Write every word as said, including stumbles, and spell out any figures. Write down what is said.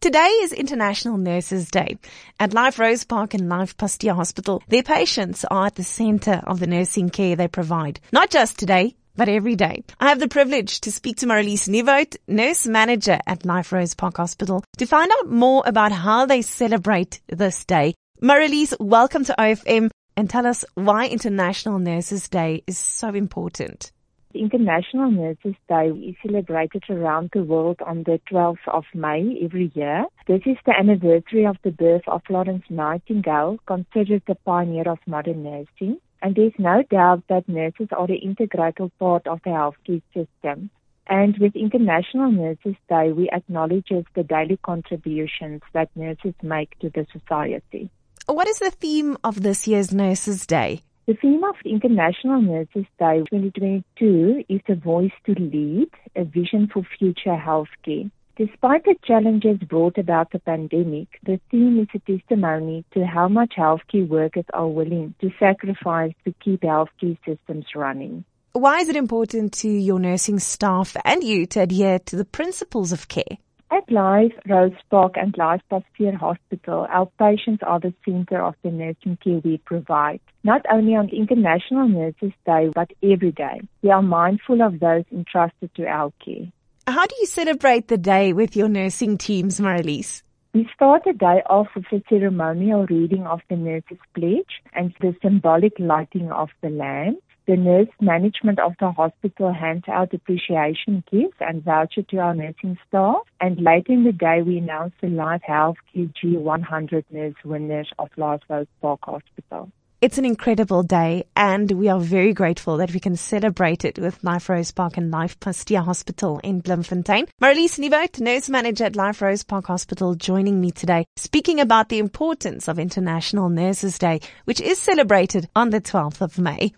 Today is International Nurses Day. At Life Rose Park and Life Pasteur Hospital, their patients are at the center of the nursing care they provide. Not just today, but every day. I have the privilege to speak to Marlies Nieuwoud, nurse manager at Life Rose Park Hospital, to find out more about how they celebrate this day. Marlies, welcome to O F M, and tell us why International Nurses Day is so important. International Nurses Day is celebrated around the world on the twelfth of May every year. This is the anniversary of the birth of Florence Nightingale, considered the pioneer of modern nursing. And there's no doubt that nurses are the integral part of the healthcare system. And with International Nurses Day, we acknowledge the daily contributions that nurses make to the society. What is the theme of this year's Nurses Day? The theme of International Nurses Day twenty twenty-two is a voice to lead, a vision for future healthcare. Despite the challenges brought about the pandemic, the theme is a testimony to how much healthcare workers are willing to sacrifice to keep healthcare systems running. Why is it important to your nursing staff and you to adhere to the principles of care? At Life Rose Park and Life Pasteur Hospital, our patients are the center of the nursing care we provide. Not only on International Nurses Day, but every day. We are mindful of those entrusted to our care. How do you celebrate the day with your nursing teams, Marlies? We start the day off with a ceremonial reading of the Nurses' Pledge and the symbolic lighting of the lamp. The nurse management of the hospital hands out appreciation gifts and voucher to our nursing staff. And later in the day, we announce the Life Healthcare G one hundred nurse winners of Life Rose Park Hospital. It's an incredible day, and we are very grateful that we can celebrate it with Life Rose Park and Life Pasteur Hospital in Bloemfontein. Marlies Nieuwoud, nurse manager at Life Rose Park Hospital, joining me today, speaking about the importance of International Nurses Day, which is celebrated on the twelfth of May.